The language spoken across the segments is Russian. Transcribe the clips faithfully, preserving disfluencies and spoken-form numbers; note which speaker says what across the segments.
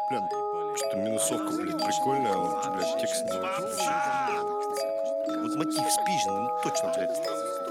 Speaker 1: Блин, что-то минусовка, блядь, прикольная, вот, блядь, текст не очень вообще. Вот мотив спижен, ну точно, блядь.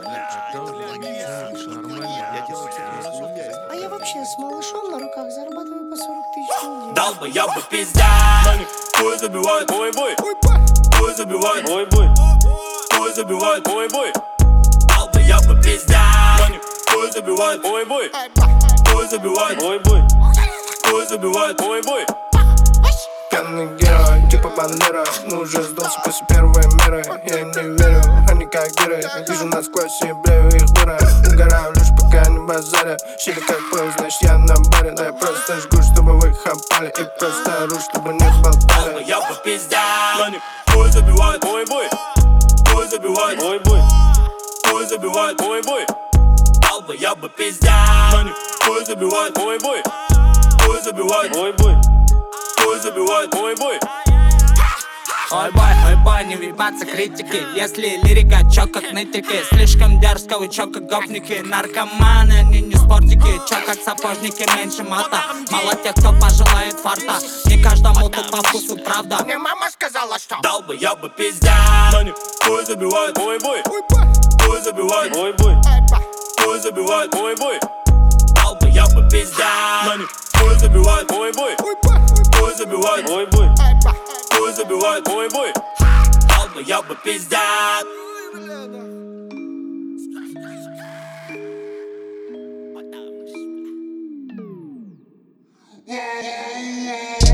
Speaker 2: А я вообще с малышом на руках зарабатываю по сорок тысяч в неделю.
Speaker 3: Долбоёбы пиздят, хуй забивает, ой бой, хуй забивает, ой бой, хуй забивает, ой бой. Долбоёбы пиздят, хуй забивает, ой бой, хуй забивает, ой бой, хуй забивает, ой бой.
Speaker 4: Пьяный герой, типа бандера, ну уже сдался после первой меры. Я им не верю, они как герой, вижу насквозь и блею их дыра. Угораю лишь пока не базарят, щели как пыл, значит я на баре. Да я просто жгу, чтобы вы хапали, и просто ору, чтобы не болтали.
Speaker 3: Долбоёбы пиздят, хуй забивает, ой бой, хуй забивает, ой бой, хуй забивает, ой бой. Долбоёбы пиздят, хуй забивает, ой бой, хуй забивает, ой бой, хуй забивает, ой бой.
Speaker 5: Ой бой, ой бой, не въебаться критики. Если лирика, чё как нытики. Слишком дерзко, вы чё как гопники. Наркоманы, они не спортики. Чё как сапожники, меньше мата. Мало тех, кто пожелает фарта. Не каждому тут по вкусу, правда.
Speaker 4: Мне мама сказала, что
Speaker 3: Долбоёбы пиздят, хуй забивает, ой бой, хуй забивает, ой бой, хуй забивает, ой бой. Долбоёбы пиздят, хуй забивает, ой бой, хуй забивает, ой бой, хуй забивает, ой бой. Долбоёбы пиздят.
Speaker 2: Yeah, yeah, yeah.